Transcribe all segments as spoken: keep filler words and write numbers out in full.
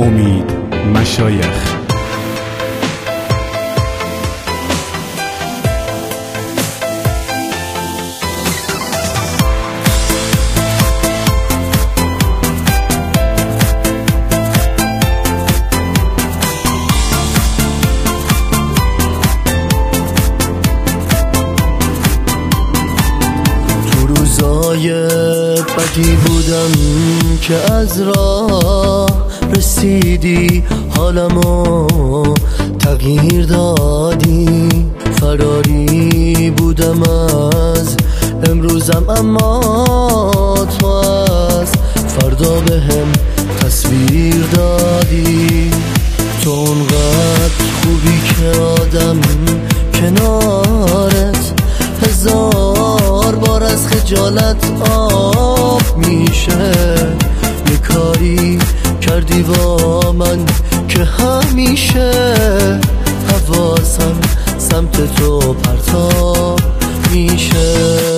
امید مشایخ. بدی بودم که از راه رسیدی، حالمو تغییر دادی. فراری بودم از امروزم، اما تو از فردا به هم تصویر دادی. تو اونقدر خوبی که آدم کنارت هزار بار از خجالت آب میشه. یه کاری کردی با من که همیشه حواسم سمت تو پرتاب میشه.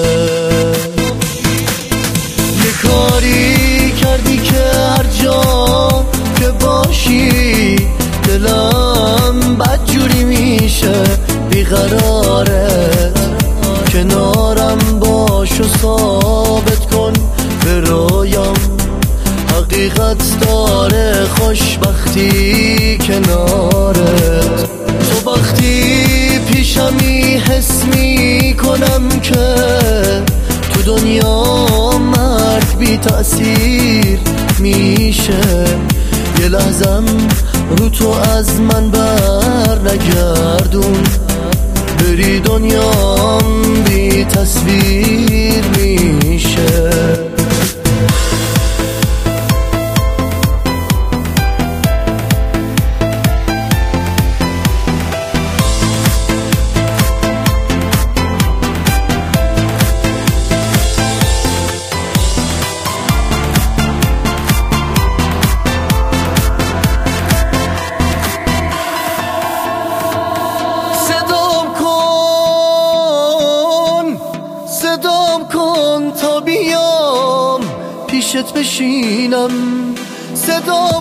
یه کاری کردی که هر جا که باشی دلم بدجوری میشه. بیقرارت کنارم باش و ثابت کن به رویام حقیقت داره خوشبختی کنارت. تو وقتی پیشمی حس می کنم که تو دنیا مرگ بی تأثیر میشه. یه لحظم رو تو از من بر نگردون، بری دنیام بی تصویر میشه. پیشت بشینم، صدام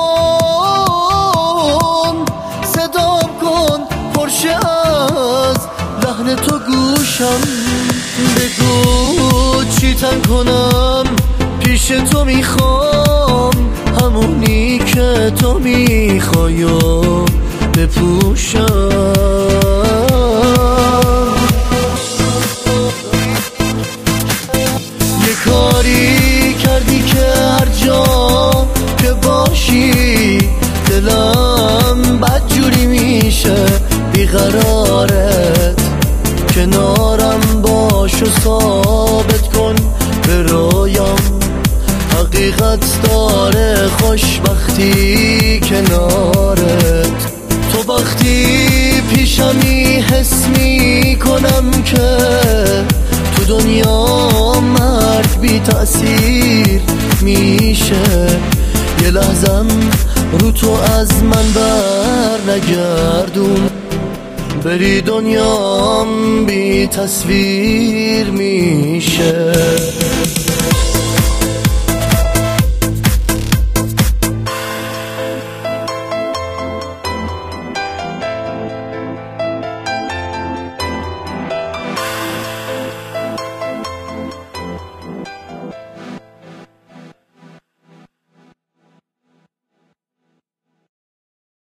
کن صدام کن پرشه از لحن تو گوشم. بگو چی تن کنم پیش تو، میخوام همونی که تو میخوای و بپوشم. یه کاری کردی که هر جا که باشی دلم بدجوری میشه. بیقرارت کنارم باش و ثابت کن به رویام حقیقت داره خوشبختی کنارت. تو وقتی پیشمی حس می کنم که تو دنیا مرگ بی تأثیر میشه. یه لحظم رو تو از من بر نگردون، بری دنیام بی تصویر میشه.